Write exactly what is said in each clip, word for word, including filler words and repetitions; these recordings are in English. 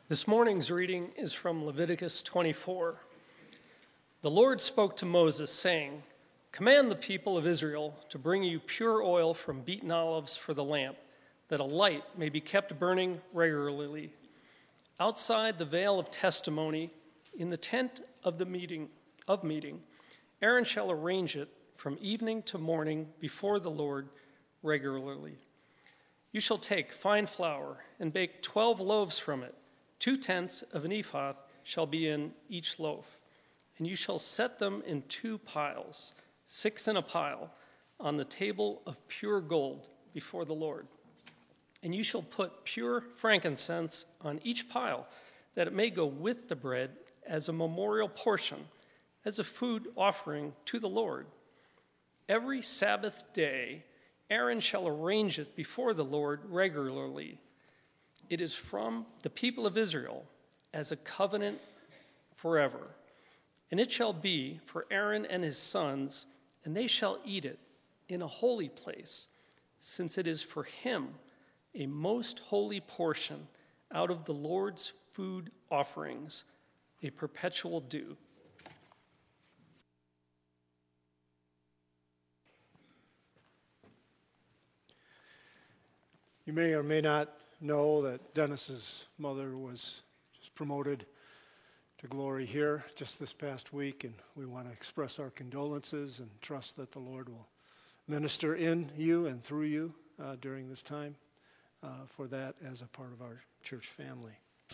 This morning's reading is from Leviticus twenty-four. The Lord spoke to Moses, saying, "Command the people of Israel to bring you pure oil from beaten olives for the lamp, that a light may be kept burning regularly. Outside the veil of testimony, in the tent of the meeting, of meeting, Aaron shall arrange it from evening to morning before the Lord regularly. You shall take fine flour and bake twelve loaves from it. Two tenths of an ephah shall be in each loaf, and you shall set them in two piles, six in a pile, on the table of pure gold before the Lord. And you shall put pure frankincense on each pile, that it may go with the bread as a memorial portion, as a food offering to the Lord. Every Sabbath day Aaron shall arrange it before the Lord regularly. It is from the people of Israel as a covenant forever. And it shall be for Aaron and his sons, and they shall eat it in a holy place, since it is for him a most holy portion out of the Lord's food offerings, a perpetual due." You may or may not know that Dennis's mother was just promoted to glory here just this past week, and we want to express our condolences and trust that the Lord will minister in you and through you uh, during this time uh, for that as a part of our church family.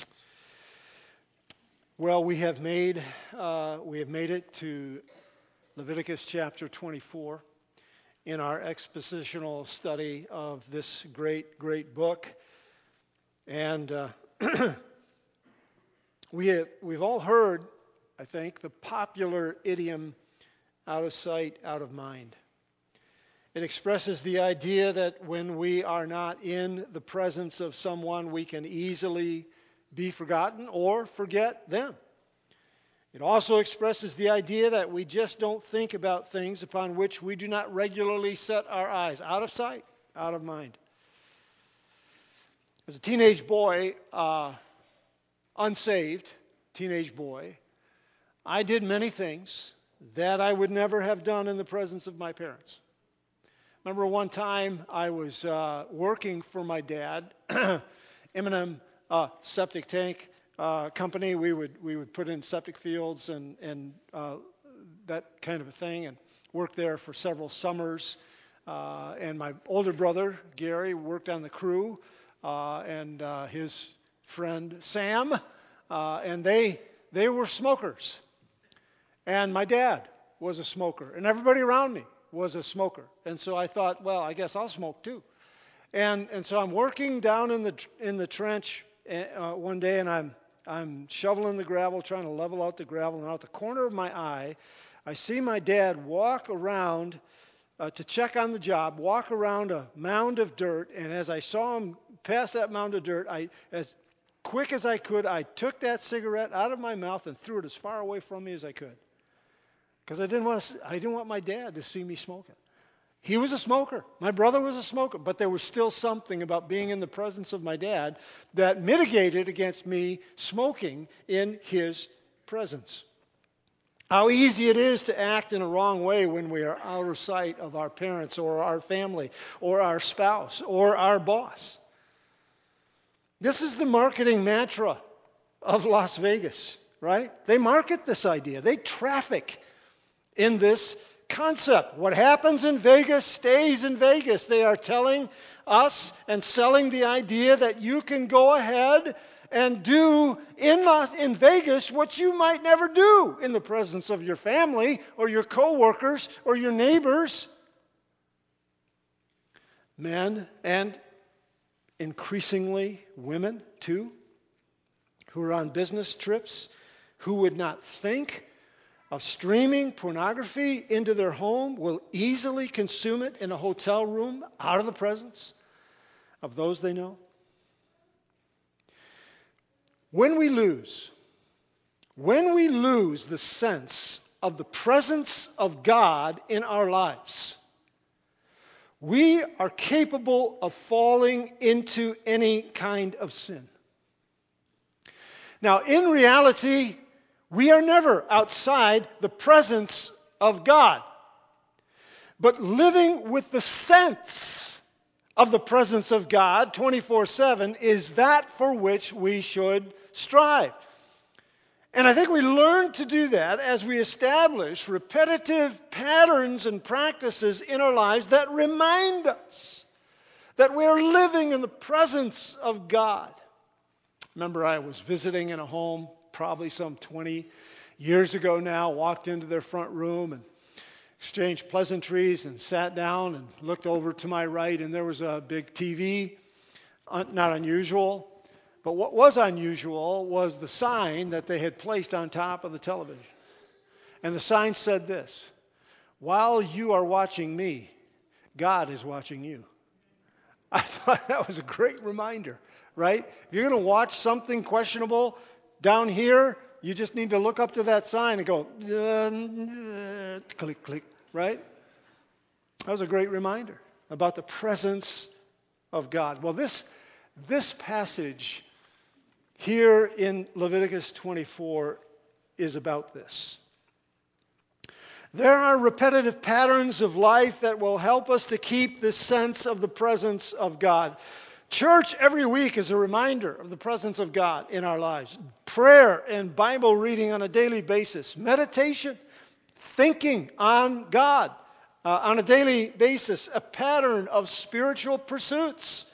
Well, we have made uh, we have made it to Leviticus chapter twenty-four. In our expositional study of this great, great book. And uh, we have, we've all heard, I think, the popular idiom, out of sight, out of mind. It expresses the idea that when we are not in the presence of someone, we can easily be forgotten or forget them. It also expresses the idea that we just don't think about things upon which we do not regularly set our eyes. Out of sight, out of mind. As a teenage boy, uh, unsaved teenage boy, I did many things that I would never have done in the presence of my parents. Remember one time I was uh, working for my dad, M and M uh, septic tank Uh, company. We would we would put in septic fields and and uh, that kind of a thing, and worked there for several summers. Uh, and my older brother Gary worked on the crew, uh, and uh, his friend Sam, uh, and they they were smokers. And my dad was a smoker, and everybody around me was a smoker. And so I thought, well, I guess I'll smoke too. And and so I'm working down in the in the trench uh, one day, and I'm I'm shoveling the gravel, trying to level out the gravel, and out the corner of my eye, I see my dad walk around uh, to check on the job, walk around a mound of dirt, and as I saw him pass that mound of dirt, I, as quick as I could, I took that cigarette out of my mouth and threw it as far away from me as I could, because I didn't want to, I didn't want my dad to see me smoking. He was a smoker. My brother was a smoker. But there was still something about being in the presence of my dad that mitigated against me smoking in his presence. How easy it is to act in a wrong way when we are out of sight of our parents or our family or our spouse or our boss. This is the marketing mantra of Las Vegas, right? They market this idea. They traffic in this concept. What happens in Vegas stays in Vegas. They are telling us and selling the idea that you can go ahead and do in Las, in Vegas what you might never do in the presence of your family or your coworkers or your neighbors. Men and increasingly women too, who are on business trips, who would not think of streaming pornography into their home, will easily consume it in a hotel room out of the presence of those they know. When we lose, when we lose the sense of the presence of God in our lives, we are capable of falling into any kind of sin. Now, in reality, we are never outside the presence of God. But living with the sense of the presence of God twenty-four seven is that for which we should strive. And I think we learn to do that as we establish repetitive patterns and practices in our lives that remind us that we are living in the presence of God. Remember, I was visiting in a home probably some twenty years ago now, walked into their front room and exchanged pleasantries and sat down and looked over to my right, and there was a big T V. Not unusual. But what was unusual was the sign that they had placed on top of the television. And the sign said this: "While you are watching me, God is watching you." I thought that was a great reminder, right? If you're going to watch something questionable down here, you just need to look up to that sign and go, uh, click, click, right? That was a great reminder about the presence of God. Well, this, this passage here in Leviticus twenty-four is about this. There are repetitive patterns of life that will help us to keep this sense of the presence of God. Church every week is a reminder of the presence of God in our lives. Prayer and Bible reading on a daily basis. Meditation, thinking on God uh, on a daily basis. A pattern of spiritual pursuits.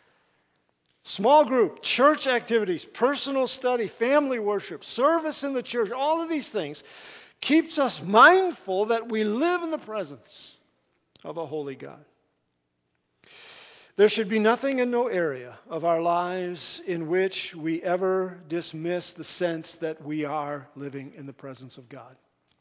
Small group, church activities, personal study, family worship, service in the church, all of these things keeps us mindful that we live in the presence of a holy God. There should be nothing and no area of our lives in which we ever dismiss the sense that we are living in the presence of God.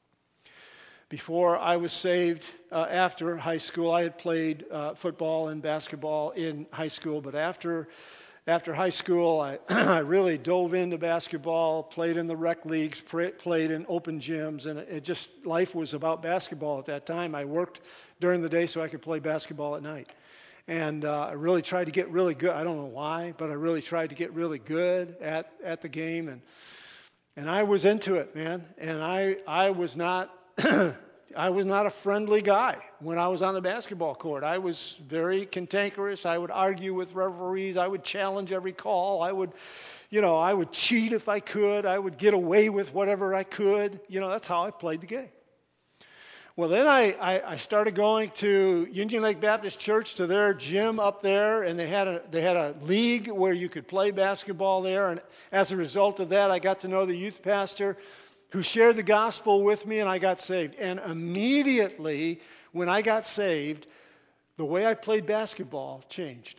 Before I was saved, uh, after high school, I had played uh, football and basketball in high school, but after After high school, I, I really dove into basketball, played in the rec leagues, pray, played in open gyms, and it just, life was about basketball at that time. I worked during the day so I could play basketball at night. And uh, I really tried to get really good. I don't know why, but I really tried to get really good at, at the game. And and I was into it, man. And I I was not I was not a friendly guy when I was on the basketball court. I was very cantankerous. I would argue with referees. I would challenge every call. I would, you know, I would cheat if I could. I would get away with whatever I could. You know, that's how I played the game. Well, then I, I, I started going to Union Lake Baptist Church, to their gym up there, and they had a they had a league where you could play basketball there. And as a result of that, I got to know the youth pastor, who shared the gospel with me, and I got saved. And immediately when I got saved, the way I played basketball changed.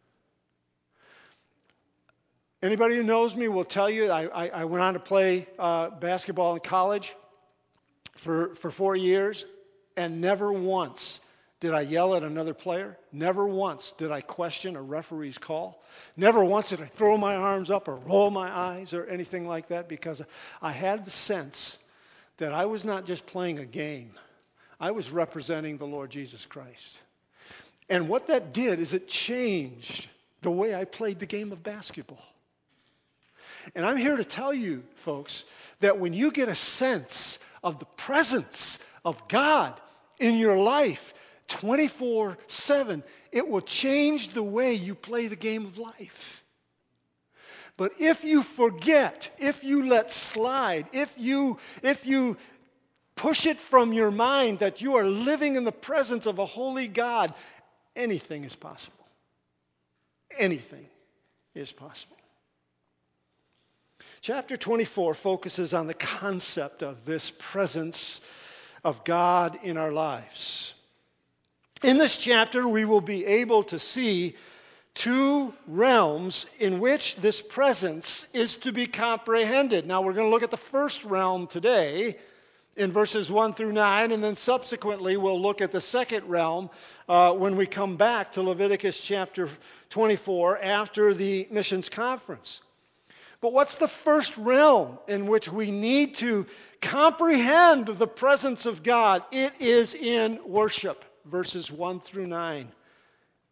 Anybody who knows me will tell you I, I, I went on to play uh, basketball in college for, for four years, and never once did I yell at another player. Never once did I question a referee's call. Never once did I throw my arms up or roll my eyes or anything like that, because I had the sense that I was not just playing a game. I was representing the Lord Jesus Christ. And what that did is it changed the way I played the game of basketball. And I'm here to tell you, folks, that when you get a sense of the presence of God in your life twenty-four seven, it will change the way you play the game of life. But if you forget, if you let slide, if you if you push it from your mind that you are living in the presence of a holy God, anything is possible. Anything is possible. Chapter twenty-four focuses on the concept of this presence of God in our lives. In this chapter, we will be able to see two realms in which this presence is to be comprehended. Now, we're going to look at the first realm today in verses one through nine, and then subsequently we'll look at the second realm uh, when we come back to Leviticus chapter twenty-four after the missions conference. But what's the first realm in which we need to comprehend the presence of God? It is in worship. Verses one through nine.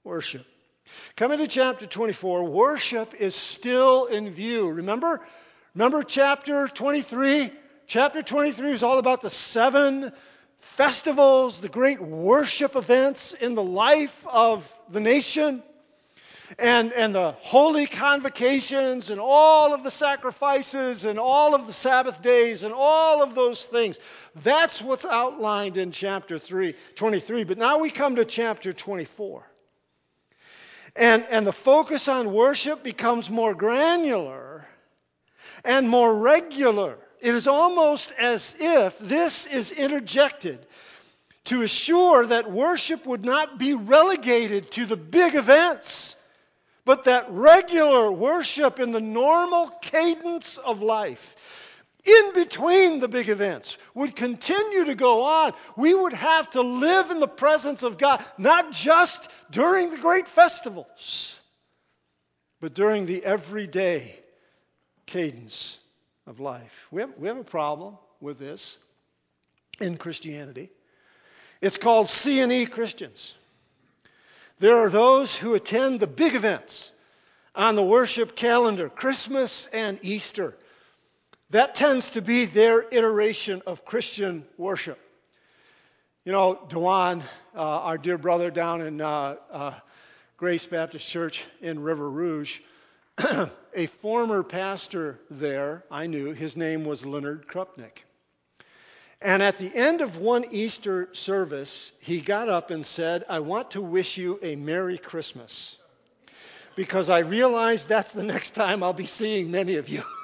Worship. Coming to chapter twenty-four, worship is still in view. Remember, Remember chapter twenty-three? Chapter twenty-three is all about the seven festivals, the great worship events in the life of the nation, and, and the holy convocations, and all of the sacrifices, and all of the Sabbath days, and all of those things. That's what's outlined in chapter three, twenty-three. But now we come to chapter twenty-four. And, and the focus on worship becomes more granular and more regular. It is almost as if this is interjected to assure that worship would not be relegated to the big events, but that regular worship in the normal cadence of life, in between the big events, would continue to go on. We would have to live in the presence of God, not just during the great festivals, but during the everyday cadence of life. We have, we have a problem with this in Christianity. It's called C and E Christians. There are those who attend the big events on the worship calendar, Christmas and Easter. That tends to be their iteration of Christian worship. You know, Dewan, uh, our dear brother down in uh, uh, Grace Baptist Church in River Rouge, a former pastor there, I knew, his name was Leonard Krupnick. And at the end of one Easter service, he got up and said, "I want to wish you a Merry Christmas, because I realize that's the next time I'll be seeing many of you."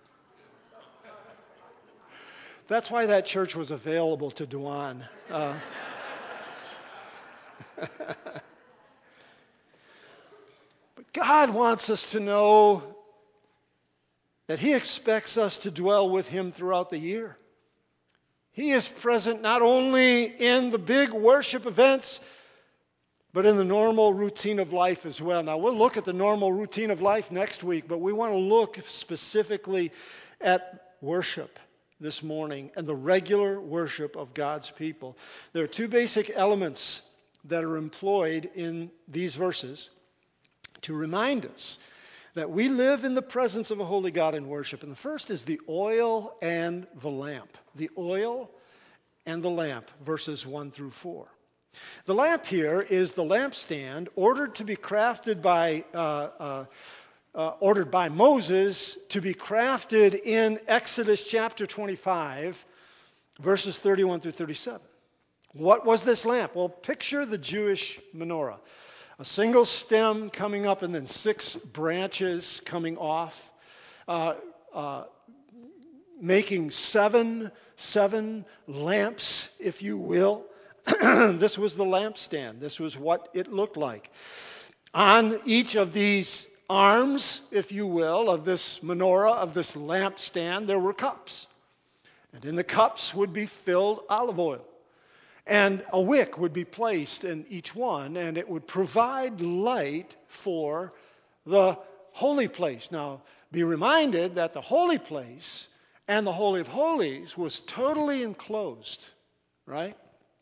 That's why that church was available to Dewan. Uh, but God wants us to know that He expects us to dwell with Him throughout the year. He is present not only in the big worship events, but in the normal routine of life as well. Now, we'll look at the normal routine of life next week, but we want to look specifically at worship this morning and the regular worship of God's people. There are two basic elements that are employed in these verses to remind us that we live in the presence of a holy God in worship. And the first is the oil and the lamp. The oil and the lamp, verses one through four. The lamp here is the lampstand ordered to be crafted by uh, uh, uh, ordered by Moses to be crafted in Exodus chapter twenty-five, verses thirty-one through thirty-seven. What was this lamp? Well, picture the Jewish menorah. A single stem coming up and then six branches coming off, uh, uh, making seven, seven lamps, if you will. This was the lampstand. This was what it looked like. On each of these arms, if you will, of this menorah, of this lampstand, there were cups. And in the cups would be filled olive oil. And a wick would be placed in each one, and it would provide light for the holy place. Now, be reminded that the holy place and the Holy of Holies was totally enclosed, right?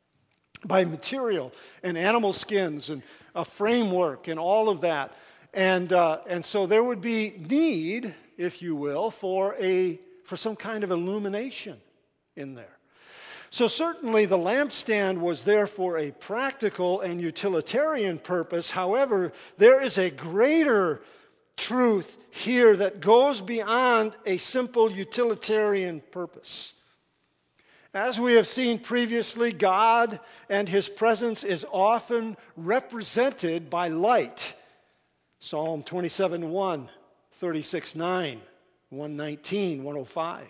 By material and animal skins and a framework and all of that. And uh, and so there would be need, if you will, for a for some kind of illumination in there. So certainly the lampstand was there for a practical and utilitarian purpose. However, there is a greater truth here that goes beyond a simple utilitarian purpose. As we have seen previously, God and His presence is often represented by light. Psalm twenty-seven one, thirty-six nine, one nineteen, one oh five.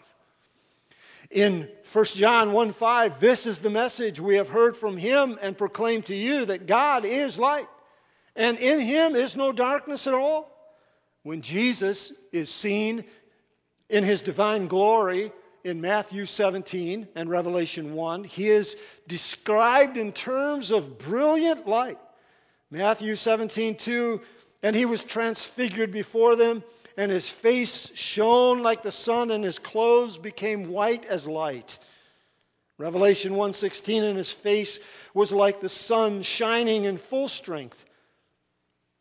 In First John one five, this is the message we have heard from Him and proclaim to you, that God is light, and in Him is no darkness at all. When Jesus is seen in His divine glory in Matthew seventeen and Revelation one, He is described in terms of brilliant light. Matthew seventeen two, and He was transfigured before them, and His face shone like the sun, and His clothes became white as light. Revelation one sixteen, and His face was like the sun shining in full strength.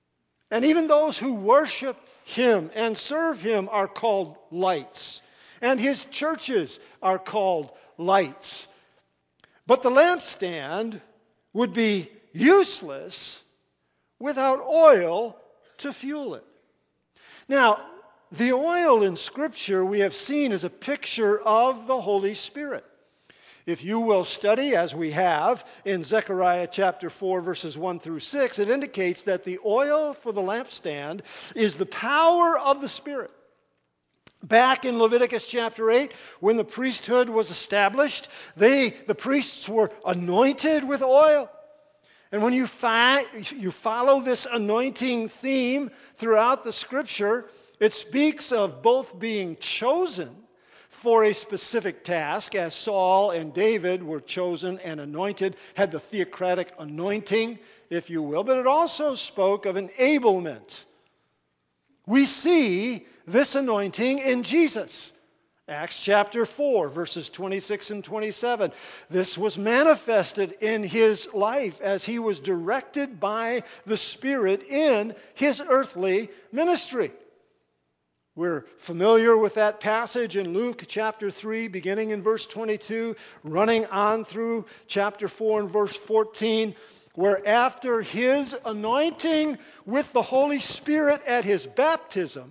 And even those who worship him and serve him are called lights. And his churches are called lights. But the lampstand would be useless without oil to fuel it. Now, the oil in Scripture we have seen is a picture of the Holy Spirit. If you will study, as we have, in Zechariah chapter four, verses one through six, it indicates that the oil for the lampstand is the power of the Spirit. Back in Leviticus chapter eight, when the priesthood was established, they, the priests were anointed with oil. And when you, fi- you follow this anointing theme throughout the Scripture, it speaks of both being chosen for a specific task, as Saul and David were chosen and anointed, had the theocratic anointing, if you will, but it also spoke of enablement. We see this anointing in Jesus. Acts chapter four, verses twenty-six and twenty-seven. This was manifested in his life as he was directed by the Spirit in his earthly ministry. We're familiar with that passage in Luke chapter three, beginning in verse twenty-two, running on through chapter four and verse fourteen, where after his anointing with the Holy Spirit at his baptism,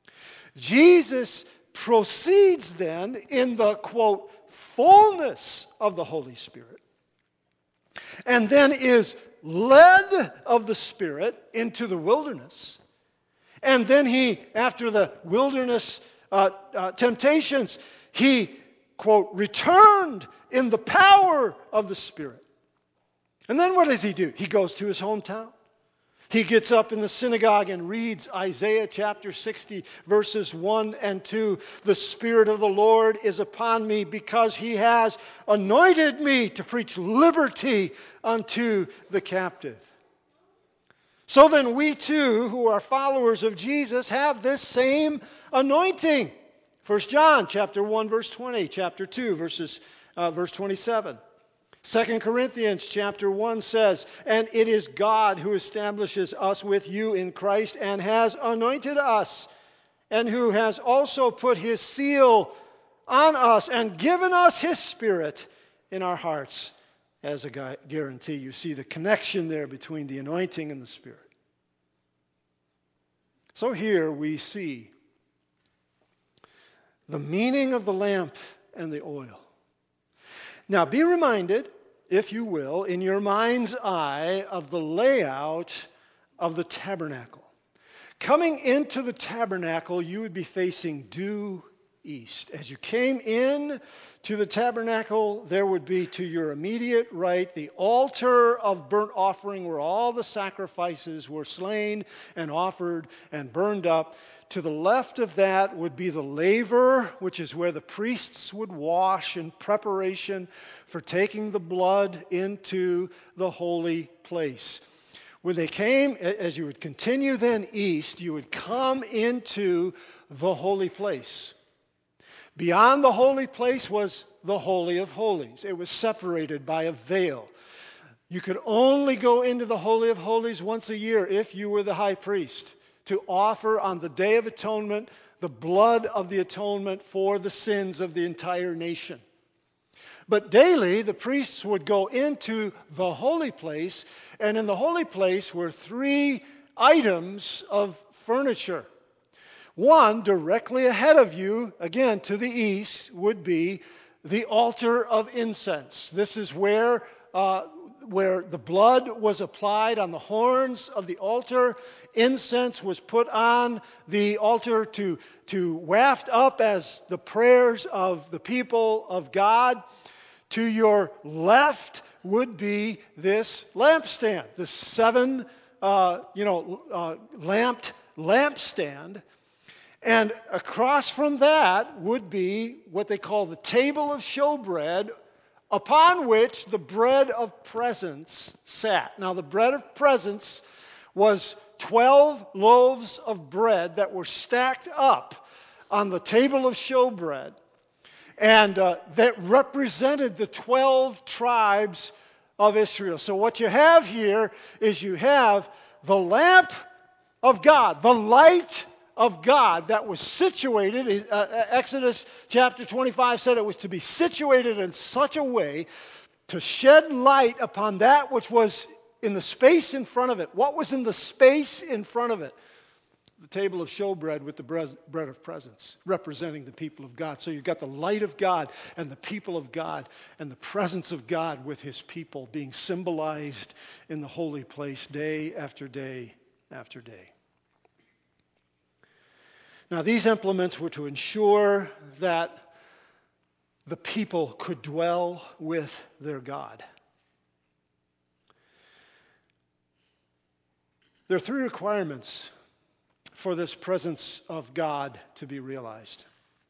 Jesus proceeds then in the, quote, fullness of the Holy Spirit, and then is led of the Spirit into the wilderness. And then he, after the wilderness uh, uh, temptations, he, quote, returned in the power of the Spirit. And then what does he do? He goes to his hometown. He gets up in the synagogue and reads Isaiah chapter sixty, verses one and two. The Spirit of the Lord is upon me because he has anointed me to preach liberty unto the captive. So then we too, who are followers of Jesus, have this same anointing. First John chapter one, verse twenty, chapter two, verses, uh, verse twenty-seven. Second Corinthians chapter one says, and it is God who establishes us with you in Christ and has anointed us, and who has also put his seal on us and given us his Spirit in our hearts as a guarantee. You see the connection there between the anointing and the Spirit. So here we see the meaning of the lamp and the oil. Now be reminded, if you will, in your mind's eye of the layout of the tabernacle. Coming into the tabernacle, you would be facing due east. As you came in to the tabernacle, there would be to your immediate right the altar of burnt offering where all the sacrifices were slain and offered and burned up. To the left of that would be the laver, which is where the priests would wash in preparation for taking the blood into the holy place. When they came, as you would continue then east, you would come into the holy place. Beyond the holy place was the Holy of Holies. It was separated by a veil. You could only go into the Holy of Holies once a year if you were the high priest to offer on the Day of Atonement the blood of the atonement for the sins of the entire nation. But daily, the priests would go into the holy place, and in the holy place were three items of furniture. One, directly ahead of you, again to the east, would be the altar of incense. This is where, uh, where the blood was applied on the horns of the altar. Incense was put on the altar to, to waft up as the prayers of the people of God. To your left would be this lampstand, the seven, uh, you know, uh, lamped lampstand. And across from that would be what they call the table of showbread, upon which the bread of presence sat. Now, the bread of presence was twelve loaves of bread that were stacked up on the table of showbread, and uh, that represented the twelve tribes of Israel. So what you have here is you have the lamp of God, the light of God that was situated, uh, Exodus chapter twenty-five said it was to be situated in such a way to shed light upon that which was in the space in front of it. What was in the space in front of it? The table of showbread with the bread of presence, representing the people of God. So you've got the light of God and the people of God and the presence of God with his people being symbolized in the holy place day after day after day. Now these implements were to ensure that the people could dwell with their God. There are three requirements for this presence of God to be realized.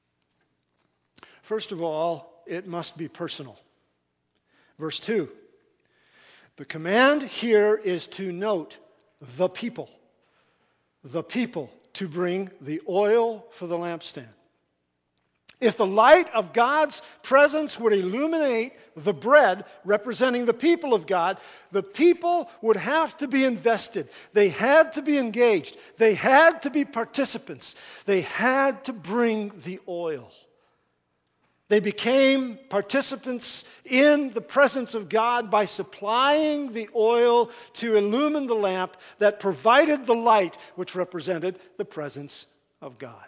First of all, it must be personal. Verse two. The command here is to note the people. The people to bring the oil for the lampstand. If the light of God's presence would illuminate the bread representing the people of God, the people would have to be invested. They had to be engaged. They had to be participants. They had to bring the oil. They became participants in the presence of God by supplying the oil to illumine the lamp that provided the light which represented the presence of God.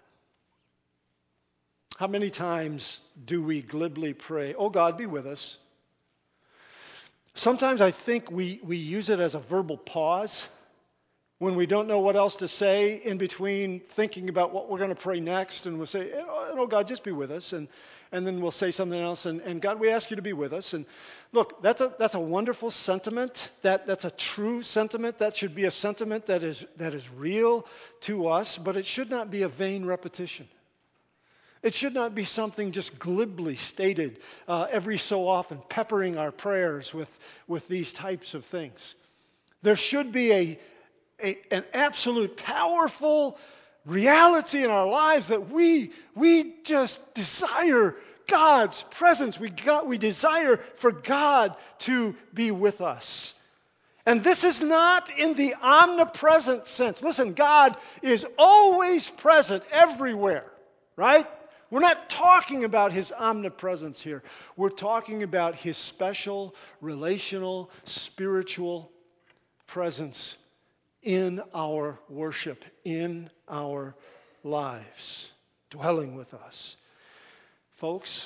How many times do we glibly pray, "Oh God, be with us"? Sometimes I think we, we use it as a verbal pause when we don't know what else to say in between thinking about what we're going to pray next. And we'll say, oh, oh God, just be with us. And, and then we'll say something else. And, and God, we ask you to be with us. And look, that's a, that's a wonderful sentiment. That, that's a true sentiment. That should be a sentiment that is, that is real to us. But it should not be a vain repetition. It should not be something just glibly stated uh, every so often, peppering our prayers with, with these types of things. There should be a, a an absolute powerful reality in our lives that we we just desire God's presence. We got, we desire for God to be with us. And this is not in the omnipresent sense. Listen, God is always present everywhere, right? We're not talking about his omnipresence here. We're talking about his special, relational, spiritual presence in our worship, in our lives, dwelling with us. Folks,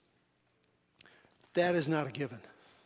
that is not a given.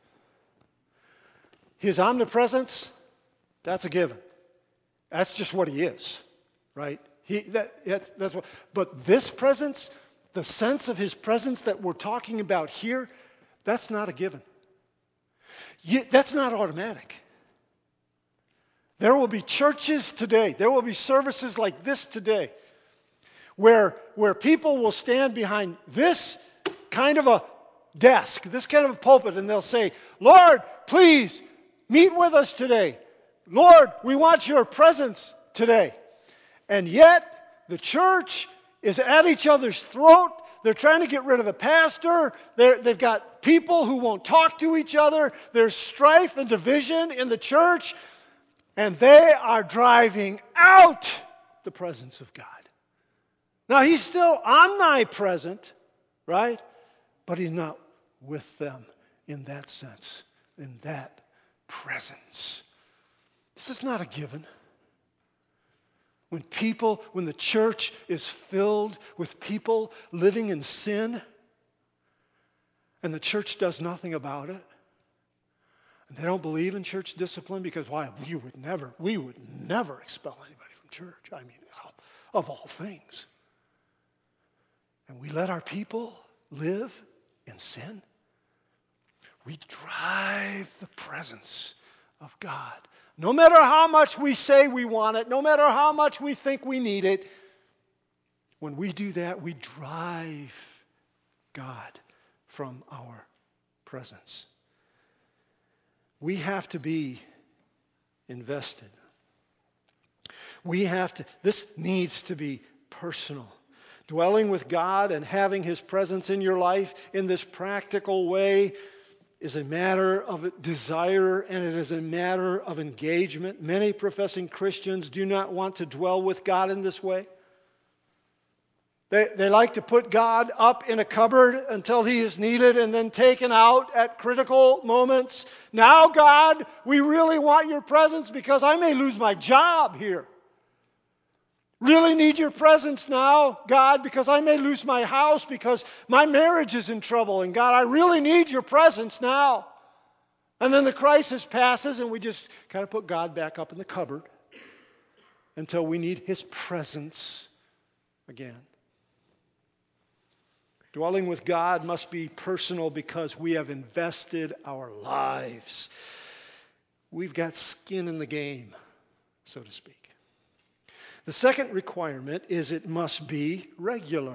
His omnipresence, that's a given. That's just what he is, right? He, that, that, that's what, but this presence, the sense of his presence that we're talking about here, that's not a given. You, that's not automatic. There will be churches today, there will be services like this today, where, where people will stand behind this kind of a desk, this kind of a pulpit, and they'll say, Lord, please meet with us today. Lord, we want your presence today. And yet, the church is at each other's throat. They're trying to get rid of the pastor. They're, they've got people who won't talk to each other. There's strife and division in the church. And they are driving out the presence of God. Now, he's still omnipresent, right? But he's not with them in that sense, in that presence. This is not a given. When people, when the church is filled with people living in sin, and the church does nothing about it, and they don't believe in church discipline because why? We would never, we would never expel anybody from church. I mean, of all things. And we let our people live in sin. We drive the presence of God. No matter how much we say we want it, no matter how much we think we need it, when we do that, we drive God from our presence. We have to be invested. We have to, this needs to be personal. Dwelling with God and having his presence in your life in this practical way is a matter of desire, and it is a matter of engagement. Many professing Christians do not want to dwell with God in this way. They, they like to put God up in a cupboard until he is needed and then taken out at critical moments. Now, God, we really want your presence because I may lose my job here. Really need your presence now, God, because I may lose my house because my marriage is in trouble. And God, I really need your presence now. And then the crisis passes and we just kind of put God back up in the cupboard until we need his presence again. Dwelling with God must be personal because we have invested our lives. We've got skin in the game, so to speak. The second requirement is it must be regular.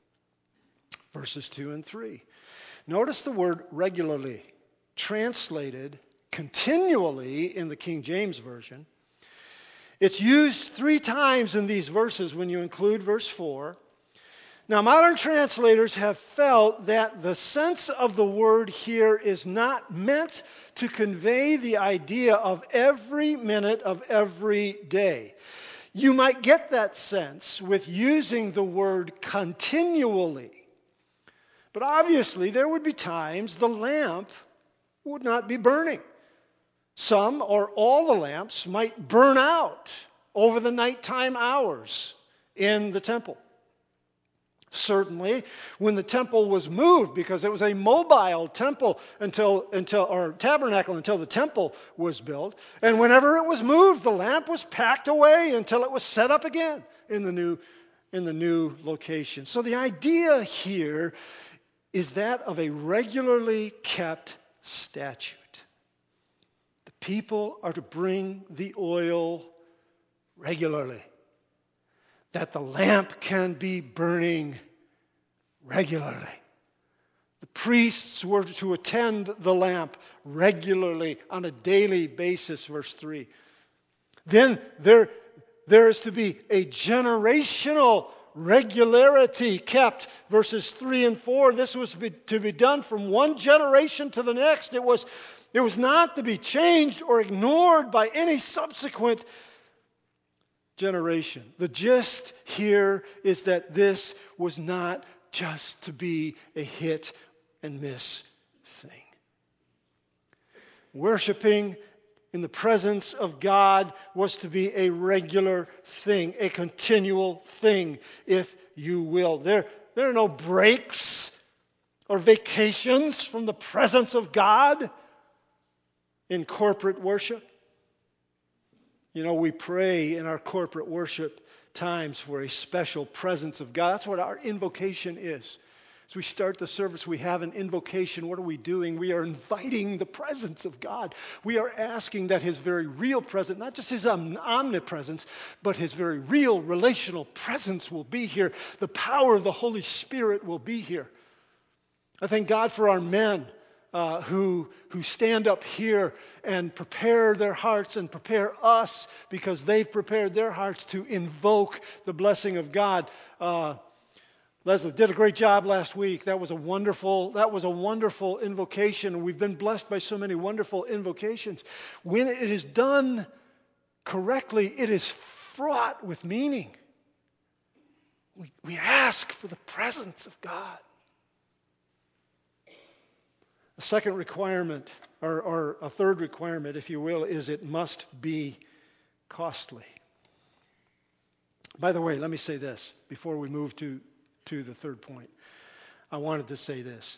Verses two and three. Notice the word regularly, translated continually in the King James Version. It's used three times in these verses when you include verse four. Now, modern translators have felt that the sense of the word here is not meant to convey the idea of every minute of every day. You might get that sense with using the word continually. But obviously, there would be times the lamp would not be burning. Some or all the lamps might burn out over the nighttime hours in the temple. Certainly, when the temple was moved, because it was a mobile temple until, until or tabernacle until the temple was built, and whenever it was moved, the lamp was packed away until it was set up again in the new, in the new location. So the idea here is that of a regularly kept statute. The people are to bring the oil regularly, that the lamp can be burning regularly. The priests were to attend the lamp regularly on a daily basis, verse three. Then there, there is to be a generational regularity kept, verses three and four. This was to be, to be done from one generation to the next. It was, it was not to be changed or ignored by any subsequent generation. The gist here is that this was not just to be a hit and miss thing. Worshiping in the presence of God was to be a regular thing, a continual thing, if you will. There, there are no breaks or vacations from the presence of God in corporate worship. You know, we pray in our corporate worship times for a special presence of God. That's what our invocation is. As we start the service, we have an invocation. What are we doing? We are inviting the presence of God. We are asking that his very real presence, not just his omnipresence, but his very real relational presence will be here. The power of the Holy Spirit will be here. I thank God for our men. Uh, who who stand up here and prepare their hearts and prepare us because they've prepared their hearts to invoke the blessing of God. Uh, Leslie did a great job last week. That was a wonderful that was a wonderful invocation. We've been blessed by so many wonderful invocations. When it is done correctly, it is fraught with meaning. We, we ask for the presence of God. A second requirement, or, or a third requirement, if you will, is it must be costly. By the way, let me say this before we move to, to the third point. I wanted to say this.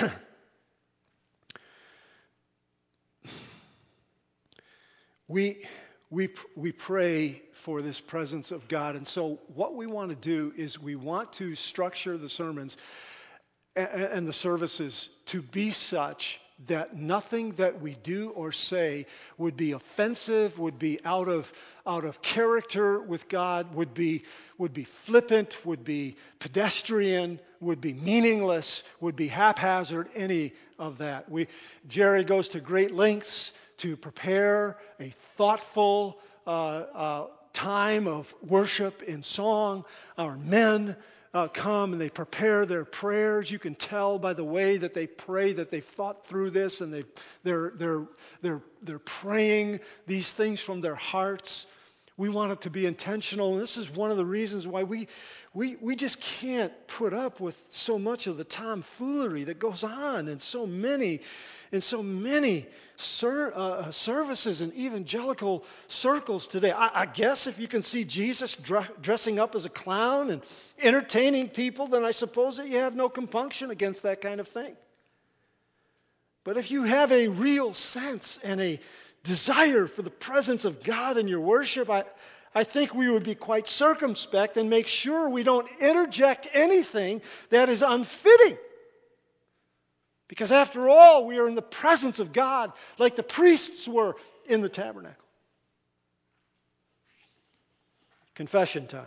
we, we, we pray for this presence of God, and so what we want to do is we want to structure the sermons and the services to be such that nothing that we do or say would be offensive, would be out of out of character with God, would be would be flippant, would be pedestrian, would be meaningless, would be haphazard, any of that. We Jerry goes to great lengths to prepare a thoughtful uh, uh, time of worship in song. Our men uh, come and they prepare their prayers. You can tell by the way that they pray that they've thought through this and they've, they're, they're, they're, they're praying these things from their hearts. We want it to be intentional. And this is one of the reasons why we, we, we just can't put up with so much of the tomfoolery that goes on in so many in so many ser- uh, services and evangelical circles today. I, I guess if you can see Jesus dr- dressing up as a clown and entertaining people, then I suppose that you have no compunction against that kind of thing. But if you have a real sense and a desire for the presence of God in your worship, I, I think we would be quite circumspect and make sure we don't interject anything that is unfitting. Because after all, we are in the presence of God like the priests were in the tabernacle. Confession time.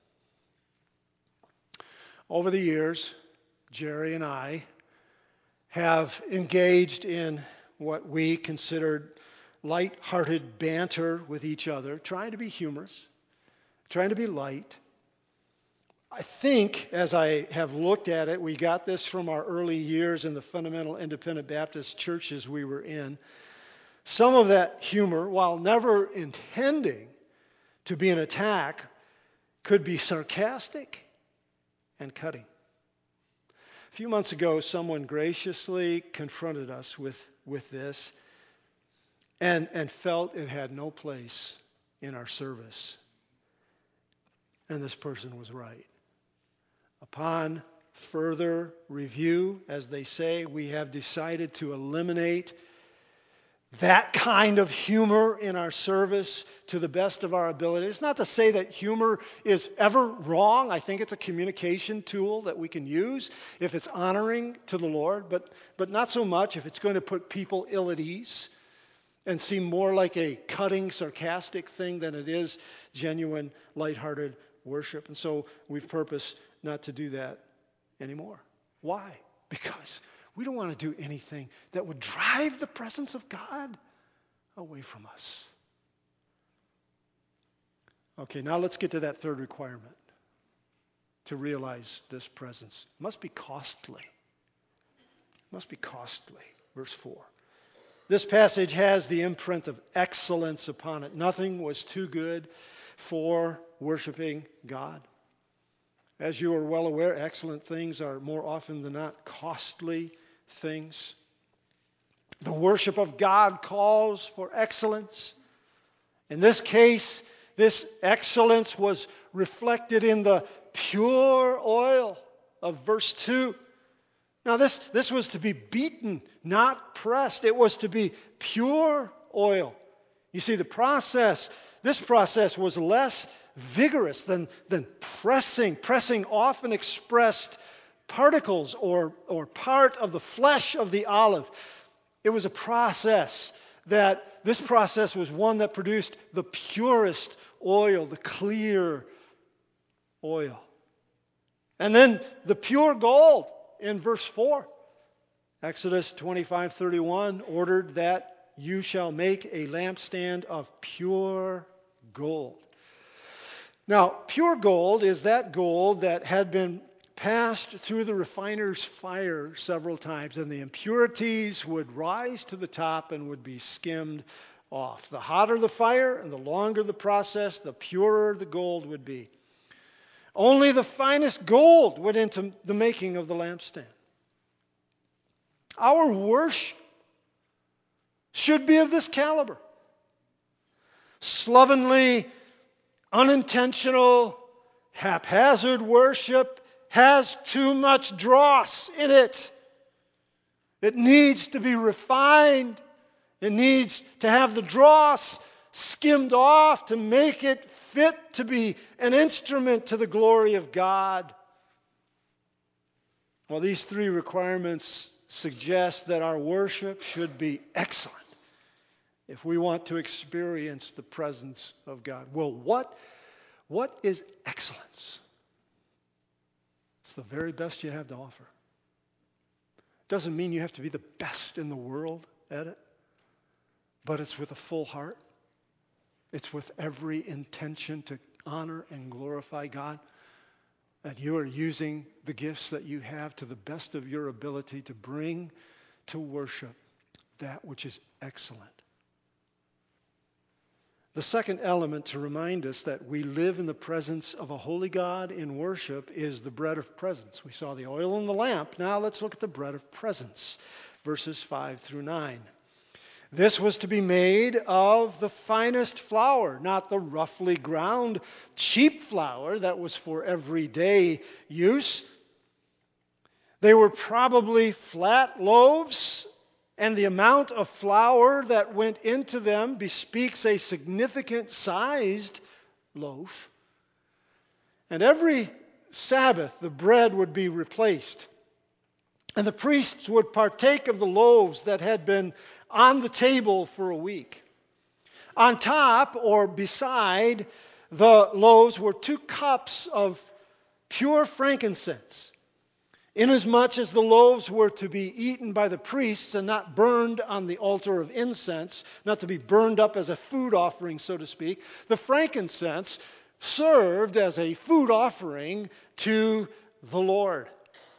Over the years, Jerry and I have engaged in what we considered light-hearted banter with each other, trying to be humorous, trying to be light. I think, as I have looked at it, we got this from our early years in the fundamental independent Baptist churches we were in. Some of that humor, while never intending to be an attack, could be sarcastic and cutting. A few months ago, someone graciously confronted us with, with this and, and felt it had no place in our service. And this person was right. Upon further review, as they say, we have decided to eliminate that kind of humor in our service to the best of our ability. It's not to say that humor is ever wrong. I think it's a communication tool that we can use if it's honoring to the Lord, but, but not so much if it's going to put people ill at ease and seem more like a cutting, sarcastic thing than it is genuine, lighthearted worship. And so we've purposed not to do that anymore. Why? Because we don't want to do anything that would drive the presence of God away from us. Okay, now let's get to that third requirement. To realize this presence. It must be costly. It must be costly. Verse four. This passage has the imprint of excellence upon it. Nothing was too good for worshiping God. As you are well aware, excellent things are more often than not costly things. The worship of God calls for excellence. In this case, this excellence was reflected in the pure oil of verse two. Now this, this was to be beaten, not pressed. It was to be pure oil. You see, the process, this process was less vigorous than, than pressing. Pressing often expressed particles or, or part of the flesh of the olive. It was a process that, this process was one that produced the purest oil, the clear oil. And then the pure gold in verse four. Exodus twenty-five thirty-one ordered that you shall make a lampstand of pure gold. Now, pure gold is that gold that had been passed through the refiner's fire several times, and the impurities would rise to the top and would be skimmed off. The hotter the fire and the longer the process, the purer the gold would be. Only the finest gold went into the making of the lampstand. Our worship should be of this caliber. Slovenly, unintentional, haphazard worship has too much dross in it. It needs to be refined. It needs to have the dross skimmed off to make it fit to be an instrument to the glory of God. Well, these three requirements suggest that our worship should be excellent if we want to experience the presence of God. Well, what, what is excellence? It's the very best you have to offer. Doesn't mean you have to be the best in the world at it, but it's with a full heart. It's with every intention to honor and glorify God. that you are using the gifts that you have to the best of your ability to bring to worship that which is excellent. The second element to remind us that we live in the presence of a holy God in worship is the bread of presence. We saw the oil in the lamp. Now let's look at the bread of presence, verses five through nine. This was to be made of the finest flour, not the roughly ground cheap flour that was for everyday use. They were probably flat loaves, and the amount of flour that went into them bespeaks a significant sized loaf. And every Sabbath, the bread would be replaced. And the priests would partake of the loaves that had been on the table for a week. On top or beside the loaves were two cups of pure frankincense, inasmuch as the loaves were to be eaten by the priests and not burned on the altar of incense, not to be burned up as a food offering, so to speak. The frankincense served as a food offering to the Lord.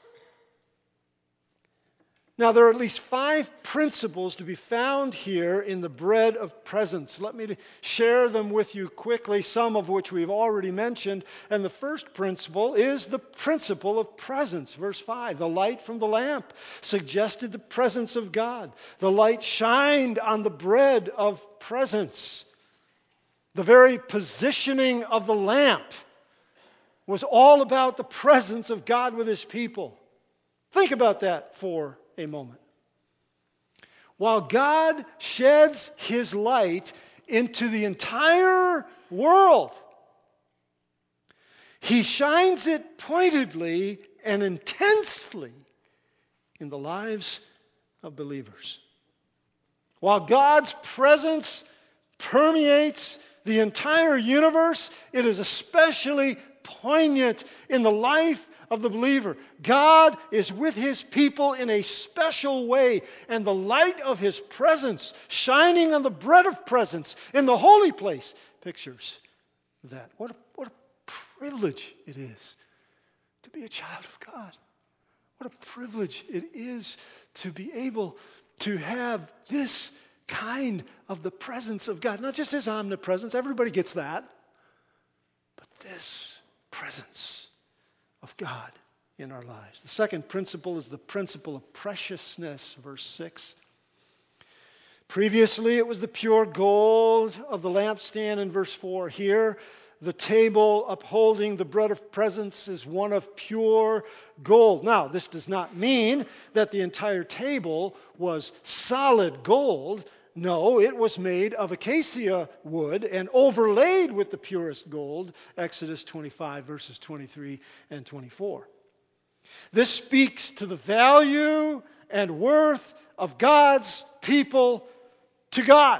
Now, there are at least five principles to be found here in the bread of presence. Let me share them with you quickly, some of which we've already mentioned. And the first principle is the principle of presence. Verse five, the light from the lamp suggested the presence of God. The light shined on the bread of presence. The very positioning of the lamp was all about the presence of God with His people. Think about that for a moment. While God sheds His light into the entire world, He shines it pointedly and intensely in the lives of believers. While God's presence permeates the entire universe, it is especially poignant in the life of the believer. God is with His people in a special way, and the light of His presence shining on the bread of presence in the holy place pictures that. What a, what a privilege it is to be a child of God. What a privilege it is to be able to have this kind of the presence of God. Not just His omnipresence, everybody gets that, but this presence of God in our lives. The second principle is the principle of preciousness, verse six. Previously, it was the pure gold of the lampstand in verse four. Here, the table upholding the bread of presence is one of pure gold. Now, this does not mean that the entire table was solid gold. No, it was made of acacia wood and overlaid with the purest gold, Exodus twenty-five, verses twenty-three and twenty-four. This speaks to the value and worth of God's people to God.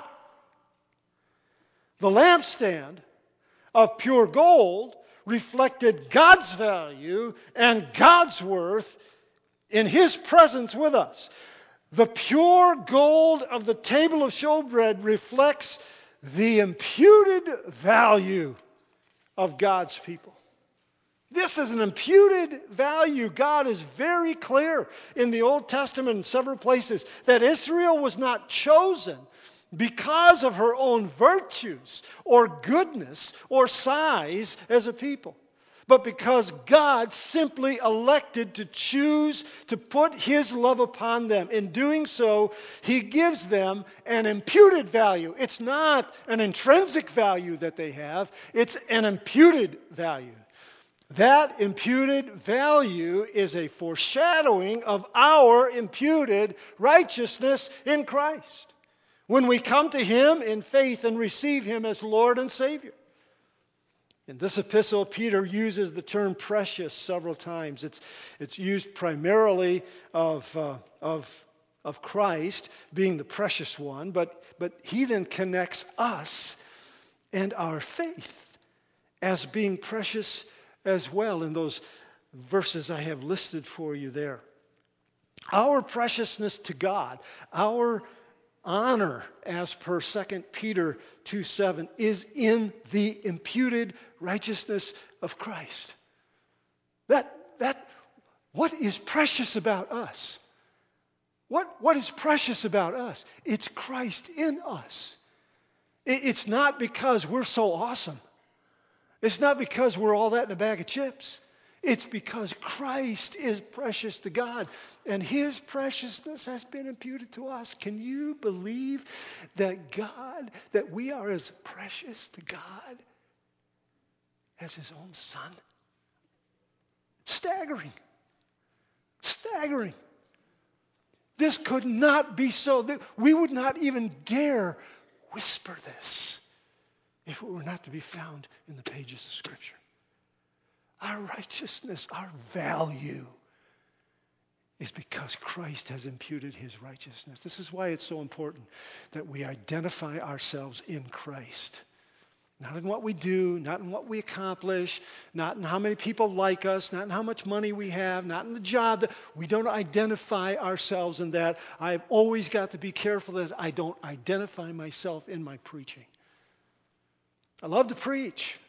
The lampstand of pure gold reflected God's value and God's worth in His presence with us. The pure gold of the table of showbread reflects the imputed value of God's people. This is an imputed value. God is very clear in the Old Testament in several places that Israel was not chosen because of her own virtues or goodness or size as a people, but because God simply elected to choose to put His love upon them. In doing so, He gives them an imputed value. It's not an intrinsic value that they have. It's an imputed value. That imputed value is a foreshadowing of our imputed righteousness in Christ when we come to Him in faith and receive Him as Lord and Savior. In this epistle, Peter uses the term precious several times. It's, it's used primarily of, uh, of, of Christ being the precious one, but, but he then connects us and our faith as being precious as well in those verses I have listed for you there. Our preciousness to God, our honor, as per Second Peter two seven, is in the imputed righteousness of Christ. That, that, what is precious about us? What, what is precious about us? It's Christ in us. It, it's not because we're so awesome. It's not because we're all that in a bag of chips. It's because Christ is precious to God, and his preciousness has been imputed to us. Can you believe that God, that we are as precious to God as his own Son? Staggering. Staggering. This could not be so. We would not even dare whisper this if it were not to be found in the pages of Scripture. Our righteousness, our value is because Christ has imputed his righteousness. This is why it's so important that we identify ourselves in Christ. Not in what we do, not in what we accomplish, not in how many people like us, not in how much money we have, not in the job. That we don't identify ourselves in that. I've always got to be careful that I don't identify myself in my preaching. I love to preach.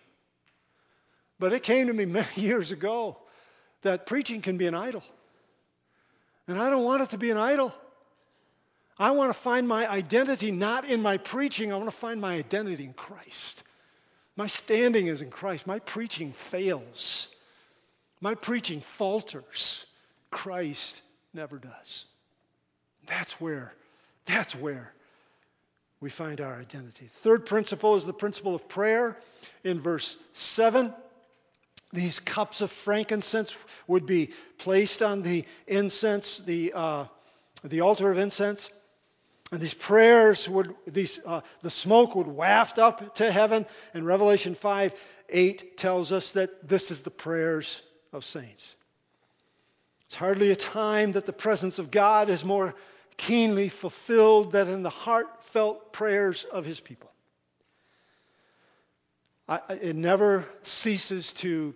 But it came to me many years ago that preaching can be an idol. And I don't want it to be an idol. I want to find my identity not in my preaching. I want to find my identity in Christ. My standing is in Christ. My preaching fails. My preaching falters. Christ never does. That's where, that's where we find our identity. Third principle is the principle of prayer in verse seven. These cups of frankincense would be placed on the incense, the uh, the altar of incense, and these prayers would, these uh, the smoke would waft up to heaven. And Revelation five eight tells us that this is the prayers of saints. It's hardly a time that the presence of God is more keenly fulfilled than in the heartfelt prayers of his people. I, it never ceases to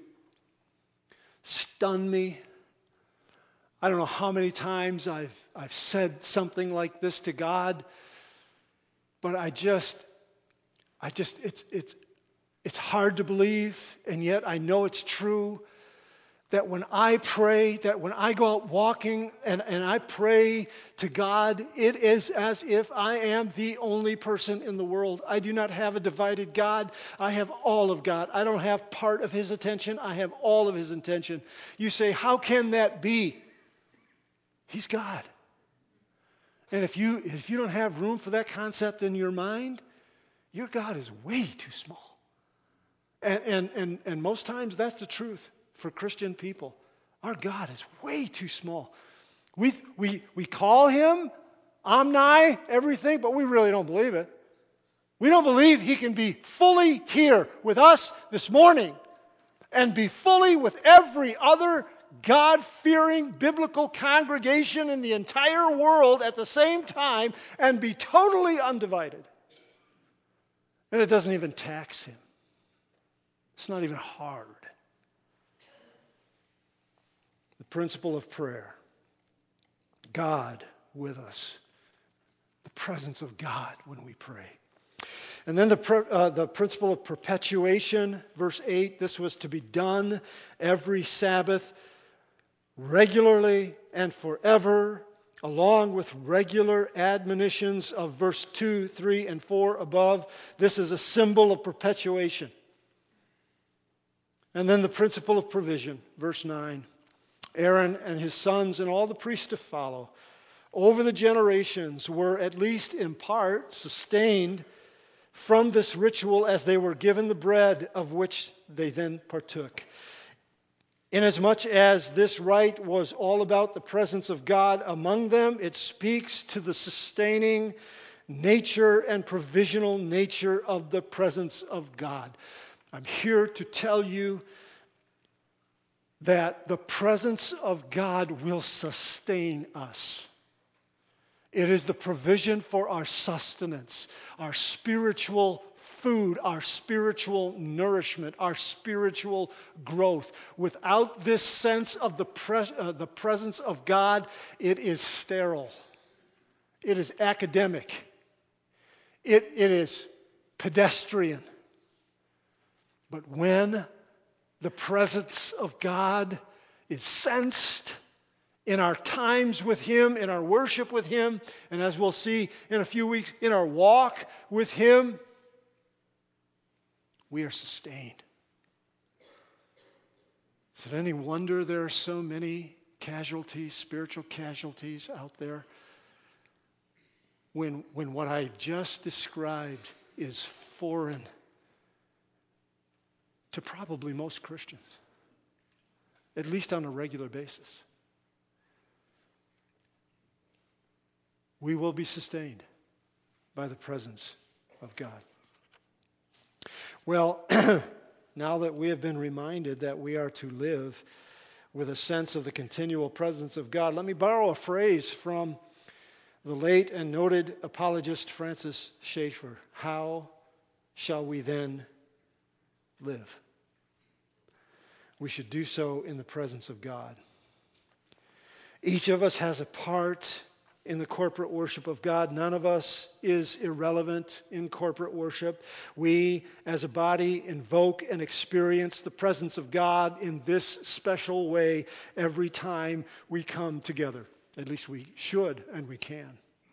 stun me. I don't know how many times I've I've said something like this to God, but I just I just it's it's it's hard to believe, and yet I know it's true. That when I pray, that when I go out walking and, and I pray to God, it is as if I am the only person in the world. I do not have a divided God. I have all of God. I don't have part of his attention. I have all of his attention. You say, how can that be? He's God. And if you, if you don't have room for that concept in your mind, your God is way too small. And, and, and, and most times that's the truth. For Christian people, our God is way too small. We, we, we call him omni, everything, but we really don't believe it. We don't believe he can be fully here with us this morning and be fully with every other God-fearing biblical congregation in the entire world at the same time and be totally undivided. And it doesn't even tax him. It's not even hard. The principle of prayer. God with us. The presence of God when we pray. And then the, uh, the principle of perpetuation, verse eight, this was to be done every Sabbath, regularly and forever, along with regular admonitions of verse two, three, and four above. This is a symbol of perpetuation. And then the principle of provision, verse nine. Aaron and his sons and all the priests to follow over the generations were at least in part sustained from this ritual as they were given the bread of which they then partook. Inasmuch as this rite was all about the presence of God among them, it speaks to the sustaining nature and provisional nature of the presence of God. I'm here to tell you that the presence of God will sustain us. It is the provision for our sustenance, our spiritual food, our spiritual nourishment, our spiritual growth. Without this sense of the, pres- uh, the presence of God, it is sterile. It is academic. It, it is pedestrian. But when the presence of God is sensed in our times with Him, in our worship with Him, and as we'll see in a few weeks, in our walk with Him, we are sustained. Is it any wonder there are so many casualties, spiritual casualties out there, when, when what I just described is foreign to probably most Christians, at least on a regular basis? We will be sustained by the presence of God. Well, now that we have been reminded that we are to live with a sense of the continual presence of God, let me borrow a phrase from the late and noted apologist Francis Schaeffer. How shall we then live? We should do so in the presence of God. Each of us has a part in the corporate worship of God. None of us is irrelevant in corporate worship. We, as a body, invoke and experience the presence of God in this special way every time we come together. At least we should and we can.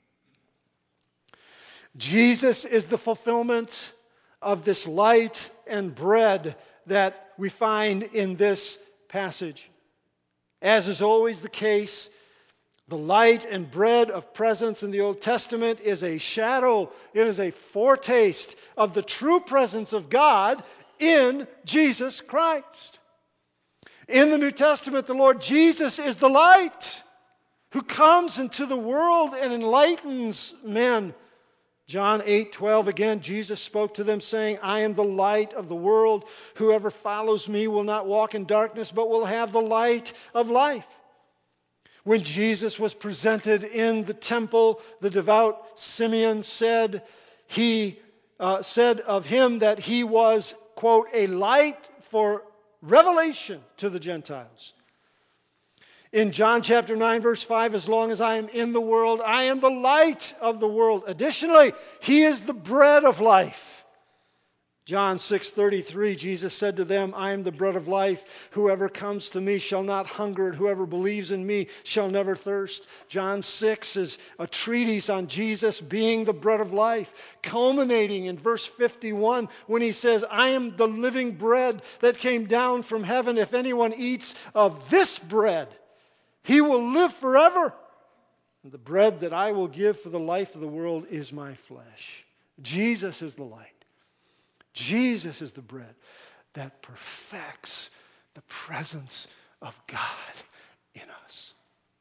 Jesus is the fulfillment of this light and bread that we find in this passage. As is always the case, the light and bread of presence in the Old Testament is a shadow, it is a foretaste of the true presence of God in Jesus Christ. In the New Testament, the Lord Jesus is the light who comes into the world and enlightens men. John eight twelve, again, Jesus spoke to them saying, I am the light of the world. Whoever follows me will not walk in darkness, but will have the light of life. When Jesus was presented in the temple, the devout Simeon said he uh, said of him that he was, quote, a light for revelation to the Gentiles. In John chapter nine, verse five, as long as I am in the world, I am the light of the world. Additionally, He is the bread of life. John six thirty-three, Jesus said to them, I am the bread of life. Whoever comes to me shall not hunger, and whoever believes in me shall never thirst. John six is a treatise on Jesus being the bread of life, culminating in verse fifty-one when He says, I am the living bread that came down from heaven. If anyone eats of this bread, he will live forever. And the bread that I will give for the life of the world is my flesh. Jesus is the light. Jesus is the bread that perfects the presence of God in us.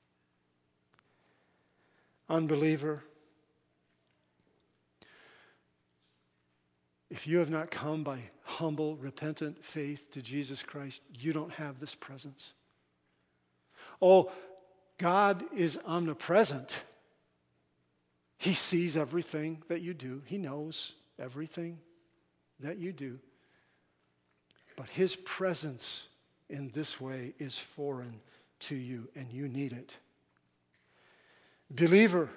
Unbeliever, if you have not come by humble, repentant faith to Jesus Christ, you don't have this presence. Oh, God is omnipresent. He sees everything that you do. He knows everything that you do. But His presence in this way is foreign to you, and you need it. Believer,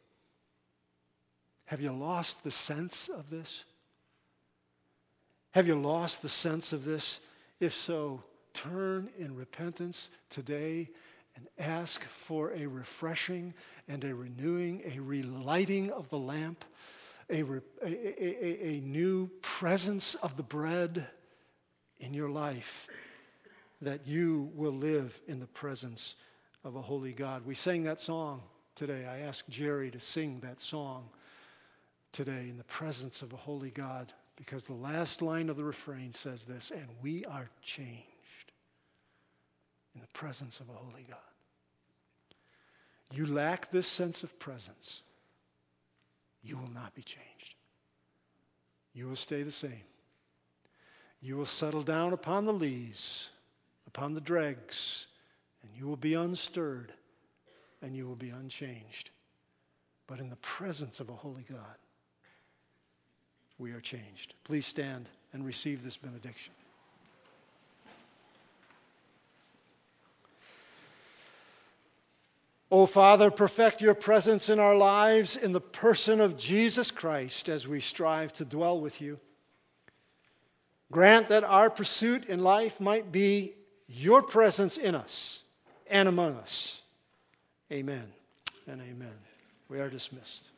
have you lost the sense of this? Have you lost the sense of this? If so, turn in repentance today and ask for a refreshing and a renewing, a relighting of the lamp, a, a, a, a new presence of the bread in your life, that you will live in the presence of a holy God. We sang that song today. I asked Jerry to sing that song today, in the presence of a holy God, because the last line of the refrain says this, and we are changed in the presence of a holy God. You lack this sense of presence, you will not be changed. You will stay the same. You will settle down upon the lees, upon the dregs, and you will be unstirred, and you will be unchanged. But in the presence of a holy God, we are changed. Please stand and receive this benediction. O Father, perfect your presence in our lives in the person of Jesus Christ as we strive to dwell with you. Grant that our pursuit in life might be your presence in us and among us. Amen and amen. We are dismissed.